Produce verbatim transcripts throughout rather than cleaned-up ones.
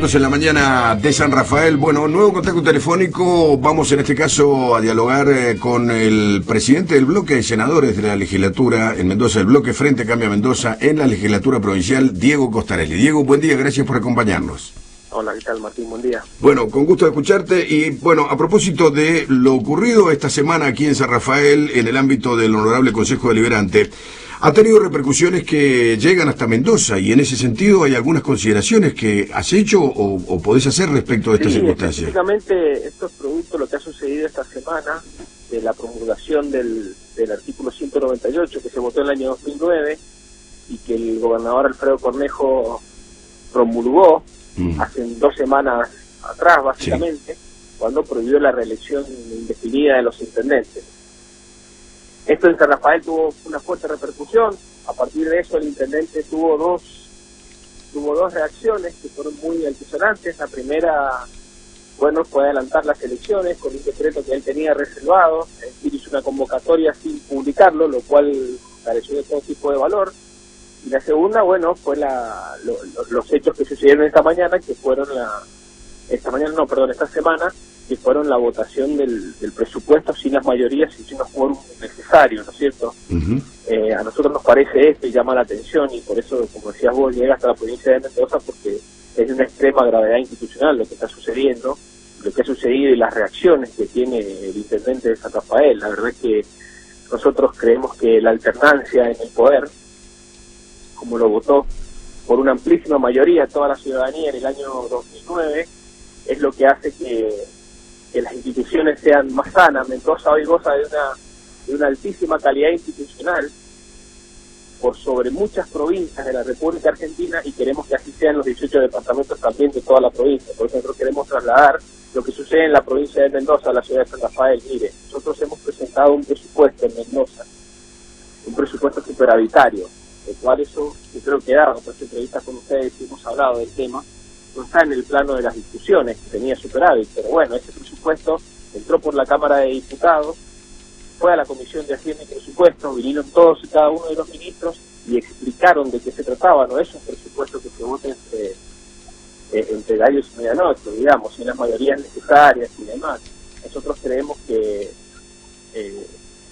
En la mañana de San Rafael, bueno, nuevo contacto telefónico, vamos en este caso a dialogar eh, con el presidente del bloque de senadores de la legislatura en Mendoza, el bloque Frente Cambia Mendoza en la legislatura provincial, Diego Costarelli. Diego, buen día, gracias por acompañarnos. Hola, ¿qué tal, Martín? Buen día. Bueno, con gusto de escucharte y bueno, a propósito de lo ocurrido esta semana aquí en San Rafael en el ámbito del Honorable Consejo Deliberante, ha tenido repercusiones que llegan hasta Mendoza y en ese sentido hay algunas consideraciones que has hecho o, o podés hacer respecto de estas sí, circunstancias. Específicamente, esto es producto de lo que ha sucedido esta semana, de la promulgación del, del artículo ciento noventa y ocho que se votó en el año dos mil nueve y que el gobernador Alfredo Cornejo promulgó mm. hace dos semanas atrás, básicamente, sí. cuando prohibió la reelección indefinida de los intendentes. Esto en San Rafael tuvo una fuerte repercusión. A partir de eso el intendente tuvo dos tuvo dos reacciones que fueron muy altisonantes. La primera, bueno, fue adelantar las elecciones con un decreto que él tenía reservado, es decir, hizo una convocatoria sin publicarlo, lo cual careció de todo tipo de valor. Y la segunda, bueno, fue la lo, lo, los hechos que sucedieron esta mañana, que fueron la esta mañana, no, perdón, esta semana, que fueron la votación del, del presupuesto sin las mayorías y sin los quórum necesarios, ¿no es cierto? Uh-huh. eh, a nosotros nos parece esto y llama la atención, y por eso, como decías vos, llega hasta la provincia de Mendoza, porque es de una extrema gravedad institucional lo que está sucediendo, lo que ha sucedido y las reacciones que tiene el intendente de San Rafael. La verdad es que nosotros creemos que la alternancia en el poder, como lo votó por una amplísima mayoría toda la ciudadanía en el año dos mil nueve, es lo que hace que, que las instituciones sean más sanas. Mendoza hoy goza de una, de una altísima calidad institucional por sobre muchas provincias de la República Argentina, y queremos que así sean los dieciocho departamentos también de toda la provincia. Por eso nosotros queremos trasladar lo que sucede en la provincia de Mendoza a la ciudad de San Rafael. Mire, nosotros hemos presentado un presupuesto en Mendoza, un presupuesto superavitario, el cual eso, yo creo que dado otras entrevistas con ustedes hemos hablado del tema, no está en el plano de las discusiones, que tenía superávit, pero bueno, ese presupuesto entró por la Cámara de Diputados, fue a la Comisión de Hacienda y Presupuestos, vinieron todos y cada uno de los ministros y explicaron de qué se trataba. No es un presupuesto que se vote entre, eh, entre gallos y medianoche, digamos, sin las mayorías necesarias y demás. Nosotros creemos que eh,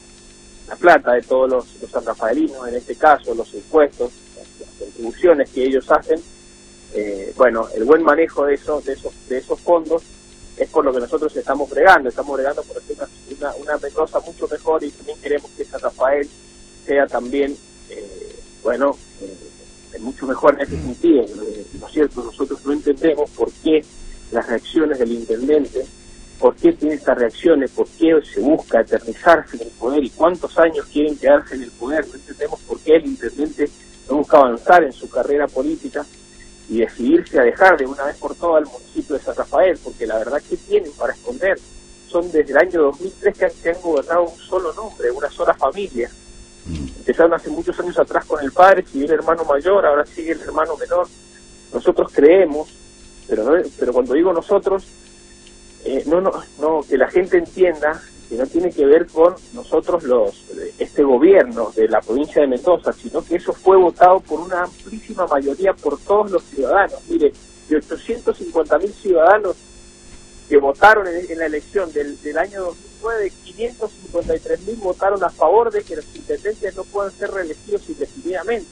la plata de todos los, los sanrafaelinos, en este caso, los impuestos, las, las contribuciones que ellos hacen, Eh, bueno, el buen manejo de esos, de esos de esos fondos es por lo que nosotros estamos bregando, estamos bregando por hacer una, una Mendoza mucho mejor, y también queremos que San Rafael sea también, eh, bueno, eh, mucho mejor en ese sentido, ¿no es cierto? Nosotros no entendemos por qué las reacciones del intendente, por qué tiene estas reacciones, por qué se busca eternizarse en el poder y cuántos años quieren quedarse en el poder. No entendemos por qué el intendente no busca avanzar en su carrera política y decidirse a dejar de una vez por todas el municipio de San Rafael, porque la verdad que tienen para esconder. Son desde el año dos mil tres que han, que han gobernado un solo nombre, una sola familia. Empezaron hace muchos años atrás con el padre, siguió el hermano mayor, ahora sigue el hermano menor. Nosotros creemos, pero no, pero cuando digo nosotros, eh, no, no, no, que la gente entienda que no tiene que ver con nosotros los este gobierno de la provincia de Mendoza, sino que eso fue votado por una amplísima mayoría por todos los ciudadanos. Mire, de ochocientos cincuenta mil ciudadanos que votaron en, en la elección del, del año dos mil nueve, quinientos cincuenta y tres mil votaron a favor de que los intendentes no puedan ser reelegidos indefinidamente.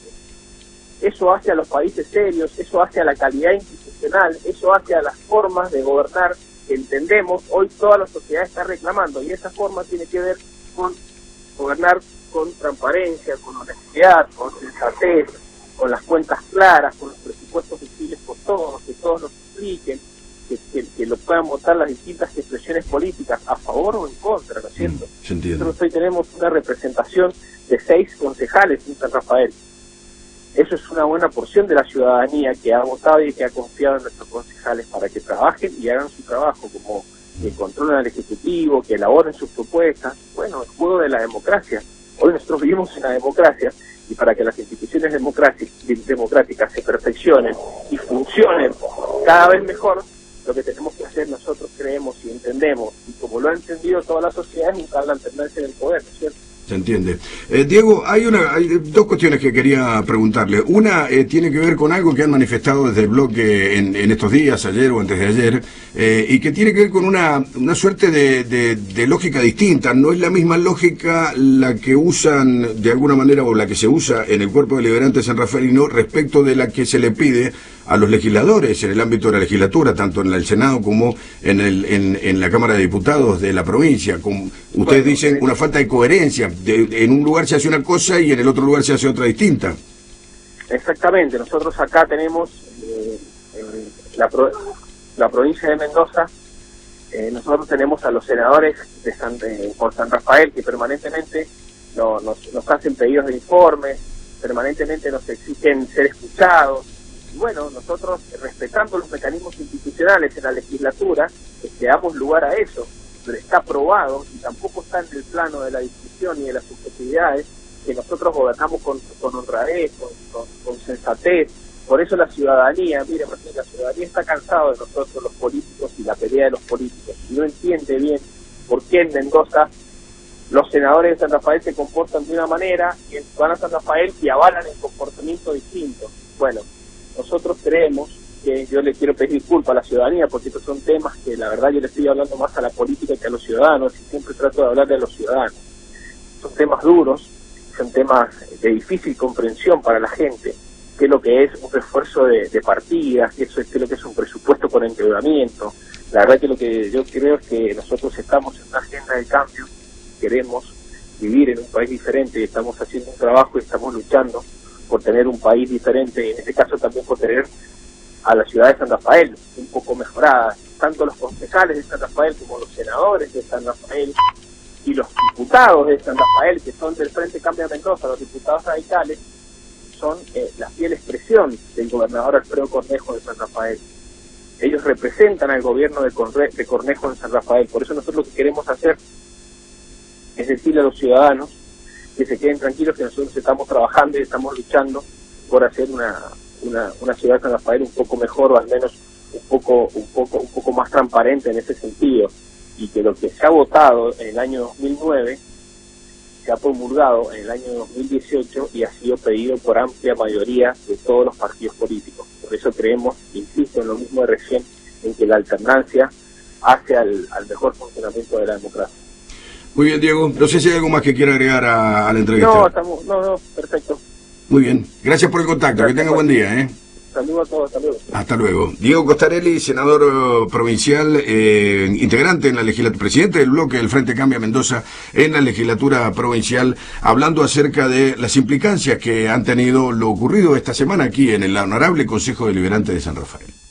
Eso hace a los países serios, eso hace a la calidad institucional, eso hace a las formas de gobernar que entendemos hoy toda la sociedad está reclamando, y esa forma tiene que ver con gobernar con transparencia, con honestidad, con sensatez, con las cuentas claras, con los presupuestos visibles por todos, que todos los expliquen, que, que, que lo puedan votar las distintas expresiones políticas a favor o en contra, ¿no es cierto? Mm, Nosotros hoy tenemos una representación de seis concejales en San Rafael. Eso es una buena porción de la ciudadanía que ha votado y que ha confiado en nuestros concejales para que trabajen y hagan su trabajo, como que controlen al Ejecutivo, que elaboren sus propuestas. Bueno, el juego de la democracia. Hoy nosotros vivimos en la democracia, y para que las instituciones democráticas se perfeccionen y funcionen cada vez mejor, lo que tenemos que hacer nosotros creemos y entendemos, y como lo ha entendido toda la sociedad, es buscar la alternancia en el poder, ¿no es cierto? Se entiende. Eh, Diego, hay una, hay dos cuestiones que quería preguntarle. Una eh, tiene que ver con algo que han manifestado desde el bloque en, en estos días, ayer o antes de ayer, eh, y que tiene que ver con una, una suerte de, de, de lógica distinta. No es la misma lógica la que usan de alguna manera o la que se usa en el Cuerpo Deliberante de San Rafaelino respecto de la que se le pide a los legisladores en el ámbito de la legislatura, tanto en el Senado como en, el, en, en la Cámara de Diputados de la provincia. Como ustedes bueno, dicen, una falta de coherencia. De, en un lugar se hace una cosa y en el otro lugar se hace otra distinta. Exactamente. Nosotros acá tenemos eh, en la, pro, la provincia de Mendoza, eh, nosotros tenemos a los senadores de San, de, por San Rafael que permanentemente no, nos, nos hacen pedidos de informes, permanentemente nos exigen ser escuchados. Y bueno, nosotros, respetando los mecanismos institucionales en la legislatura, que damos lugar a eso, pero está probado y tampoco está en el plano de la discusión y de las subjetividades, que nosotros gobernamos con, con honradez, con, con, con sensatez. Por eso la ciudadanía, mire Martín, la ciudadanía está cansada de nosotros los políticos y la pelea de los políticos, y no entiende bien por qué en Mendoza los senadores de San Rafael se comportan de una manera y van a San Rafael y avalan el comportamiento distinto. Bueno, nosotros creemos que yo le quiero pedir disculpas a la ciudadanía porque estos son temas que la verdad yo le estoy hablando más a la política que a los ciudadanos y siempre trato de hablarle a los ciudadanos. Son temas duros, son temas de difícil comprensión para la gente, qué es lo que es un refuerzo de, de partidas, qué es, qué es lo que es un presupuesto con endeudamiento. La verdad que lo que yo creo es que nosotros estamos en una agenda de cambio, queremos vivir en un país diferente y estamos haciendo un trabajo y estamos luchando por tener un país diferente y en este caso también por tener a la ciudad de San Rafael un poco mejorada, tanto los concejales de San Rafael como los senadores de San Rafael y los diputados de San Rafael, que son del Frente Cambia Mendoza, los diputados radicales, son eh, la fiel expresión del gobernador Alfredo Cornejo de San Rafael. Ellos representan al gobierno de, Corre de Cornejo en San Rafael, por eso nosotros lo que queremos hacer es decirle a los ciudadanos que se queden tranquilos que nosotros estamos trabajando y estamos luchando por hacer una, una, una ciudad de San Rafael un poco mejor o al menos un poco, un poco, un poco más transparente en ese sentido, y que lo que se ha votado en el año dos mil nueve se ha promulgado en el año dos mil dieciocho y ha sido pedido por amplia mayoría de todos los partidos políticos. Por eso creemos, insisto en lo mismo de recién, en que la alternancia hace al, al mejor funcionamiento de la democracia. Muy bien, Diego. No sé si hay algo más que quiera agregar a, a la entrevista. No, estamos, no, no, perfecto. Muy bien. Gracias por el contacto. Gracias, que tenga buen día, ¿eh? Saludos a todos, hasta luego. Hasta luego. Diego Costarelli, senador provincial, eh, integrante en la legislatura, presidente del bloque del Frente Cambia Mendoza en la legislatura provincial, hablando acerca de las implicancias que han tenido lo ocurrido esta semana aquí en el Honorable Consejo Deliberante de San Rafael.